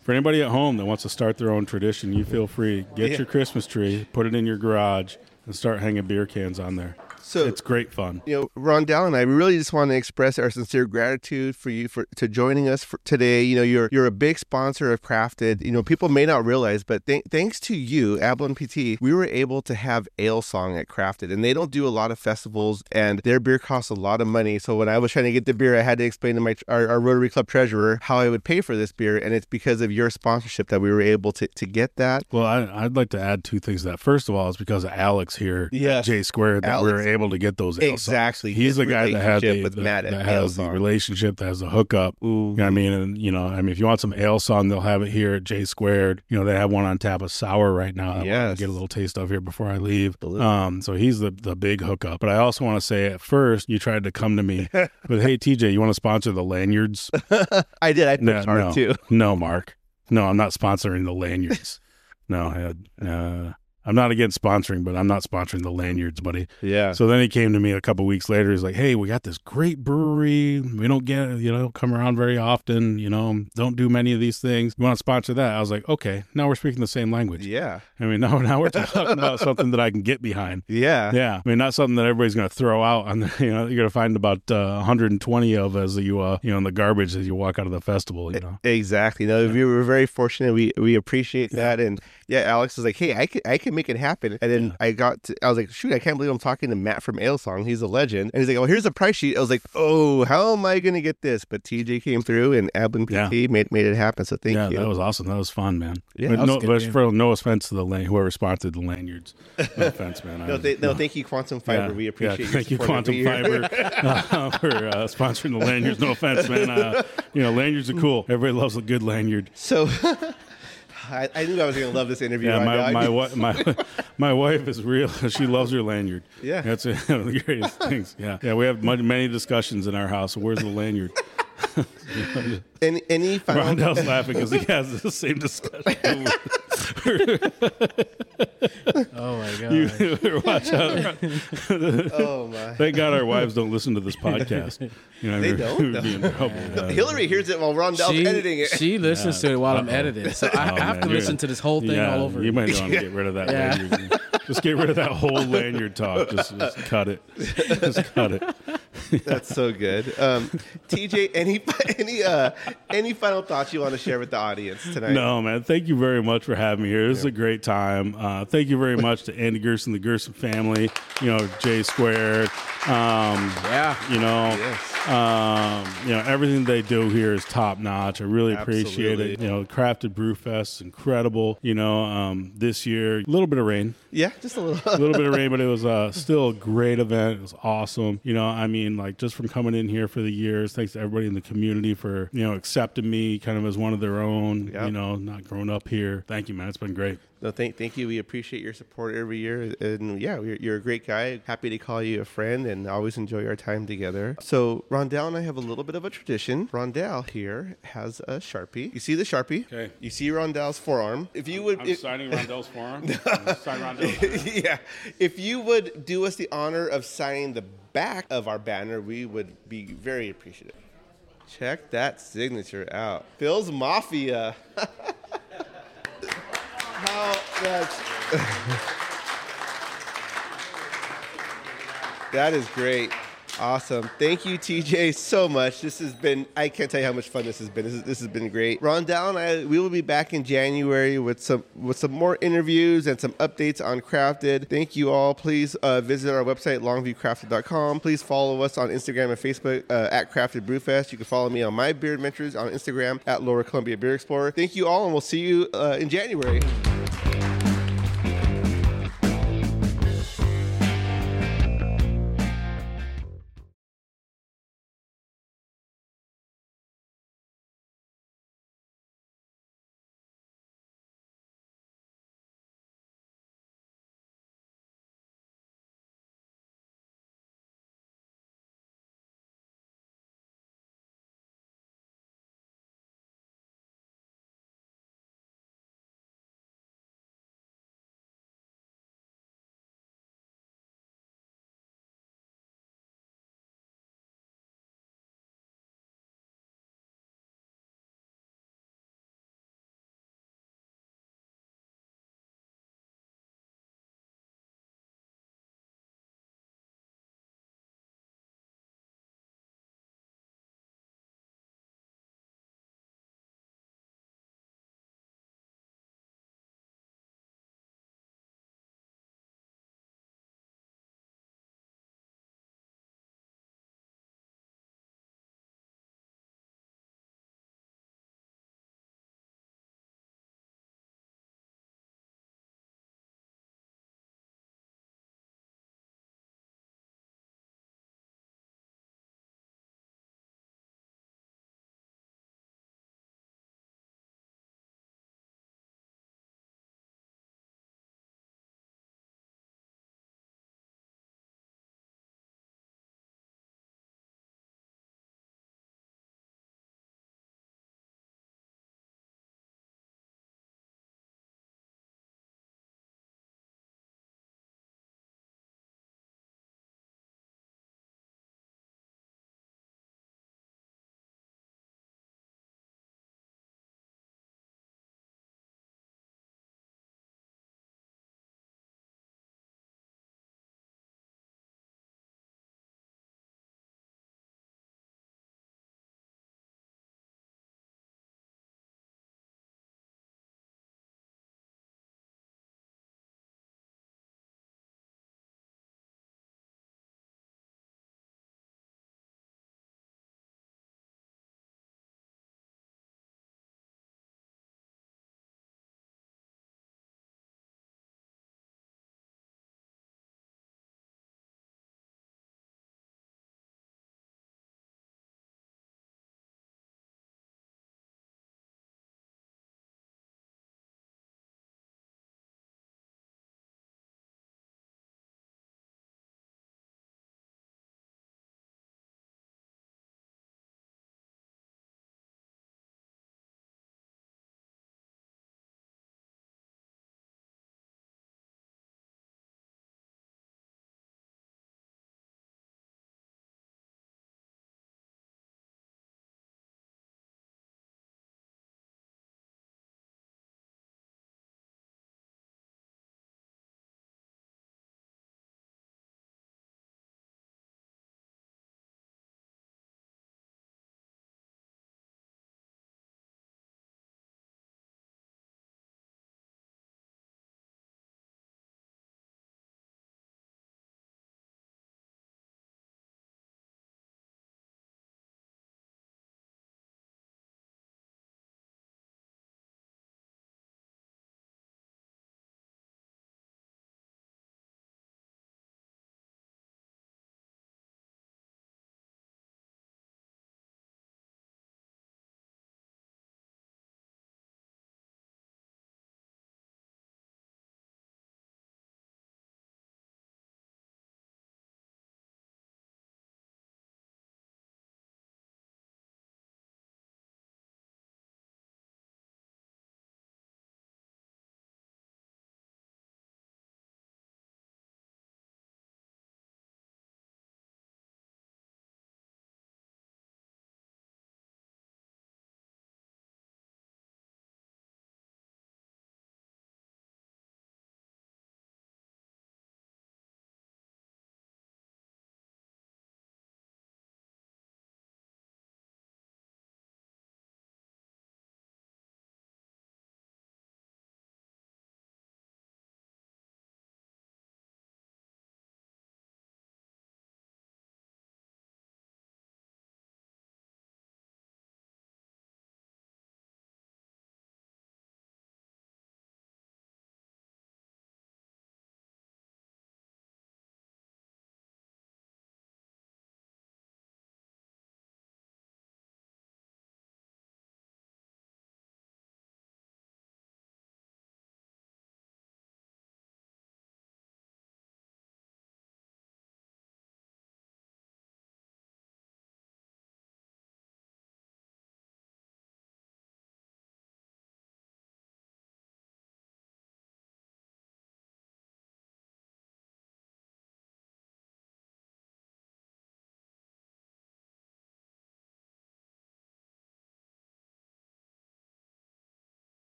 For anybody at home that wants to start their own tradition, you feel free. Get Yeah. your Christmas tree, put it in your garage, and start hanging beer cans on there. So It's great fun. You know, Rondell and I really just want to express our sincere gratitude for you for to joining us for today. You know, you're you're a big sponsor of Crafted. You know, people may not realize, but th- thanks to you, Ablin P T, we were able to have Ale Song at Crafted, and they don't do a lot of festivals, and their beer costs a lot of money. So when I was trying to get the beer, I had to explain to my our, our Rotary Club treasurer how I would pay for this beer, and it's because of your sponsorship that we were able to to get that. Well, I, I'd like to add two things to that. First of all, it's because of Alex here, Yes. J Squared, that we were Alex. able to get those Ale Songs. Exactly. He's His the guy that had relationship the, with the- Matt at that Ale has the Song. relationship, that has the hookup. Ooh. You know what I mean? And, you know, I mean, if you want some Ale Song, they'll have it here at J Squared. You know, they have one on tap of sour right now. I want Yes. to get a little taste of here before I leave. Absolutely. Um, so he's the, the big hookup. But I also want to say at first, you tried to come to me with, hey, T J, you want to sponsor the lanyards? I did. I pushed No, hard no. too. No, Mark. No, I'm not sponsoring the lanyards. No, I, uh, I'm not against sponsoring, but I'm not sponsoring the lanyards, buddy. Yeah. So then he came to me a couple weeks later. He's like, hey, we got this great brewery. We don't get, you know, come around very often, you know, don't do many of these things. You want to sponsor that? I was like, okay, now we're speaking the same language. Yeah. I mean, now, now we're talking about something that I can get behind. Yeah. Yeah. I mean, not something that everybody's going to throw out on the, you know, you're going to find about uh, one hundred twenty of as you, uh, you know, in the garbage as you walk out of the festival, you know. Exactly. No, we were very fortunate. We we appreciate that. And yeah, Alex was like, hey, I can, I can make it happen. And then I got to, I was like, shoot, I can't believe I'm talking to Matt from Ale Song. He's a legend. And he's like, well, here's a price sheet. I was like, oh, how am I going to get this? But T J came through and Ablin P T Yeah. made, made it happen. So thank yeah, you. that was awesome. That was fun, man. Yeah, but that was no, good, but man. for no offense to the lan- whoever sponsored the lanyards. No offense, man. I no, was- th- no, thank you, Quantum Fiber. Yeah, We appreciate yeah, your thank you, support Quantum every year. Fiber, uh, for uh, sponsoring the lanyards. No offense, man. Uh, you know, lanyards are cool. Everybody loves a good lanyard. So I, I knew I was going to love this interview. Yeah, Rondell. my I my, knew- wi- my my wife is real. She loves her lanyard. Yeah. That's one of the greatest things. Yeah, yeah. We have many, many discussions in our house. Where's the lanyard? any, any final... Rondell's laughing because he has the same discussion. Oh my god. You watch out. Oh, my. Thank God our wives don't listen to this podcast. You know, They we- don't? we would be in trouble. Yeah. Hillary hears it while Rondell's she, editing it. she listens to it while I'm editing, so I Oh, have man, to you're- listen to this whole thing yeah, all over. You might want to get rid of that Yeah. lanyard. Just get rid of that whole lanyard talk. Just, just cut it. Just cut it. That's so good. Um, T J, any any uh, any final thoughts you want to share with the audience tonight? No, man. Thank you very much for having me here. This is a great time. Uh, thank you very much to Andy Gerson, the Gerson family, you know, J Squared. Um, Yeah. You know, Yes. um, you know, everything they do here is top notch. I really appreciate it. Absolutely. You know, Crafted Brewfest is incredible. You know, um, this year, a little bit of rain. Yeah, just a little. a little bit of rain, but it was uh, still a great event. It was awesome. You know, I mean, like just from coming in here for the years, thanks to everybody in the community for, you know, accepting me kind of as one of their own, Yep. you know, not growing up here. Thank you, man. It's been great. No, thank thank you. We appreciate your support every year, and yeah, you're, you're a great guy. Happy to call you a friend, and always enjoy our time together. So Rondell and I have a little bit of a tradition. Rondell here has a Sharpie. You see the Sharpie? Okay. You see Rondell's forearm. If you would, I'm if- signing Rondell's forearm. I'm signing Rondell's. yeah, if you would do us the honor of signing the back of our banner, we would be very appreciative. Check that signature out. Phil's Mafia. How that's that is great. Awesome. Thank you, T J, so much. This has been, I can't tell you how much fun this has been. This, is, this has been great. Rondell and I, we will be back in January with some with some more interviews and some updates on Crafted. Thank you all. Please uh, visit our website, longview crafted dot com. Please follow us on Instagram and Facebook uh, at Crafted Brewfest. You can follow me on my beer adventures on Instagram at Lower Columbia Beer Explorer. Thank you all, and we'll see you uh, in January.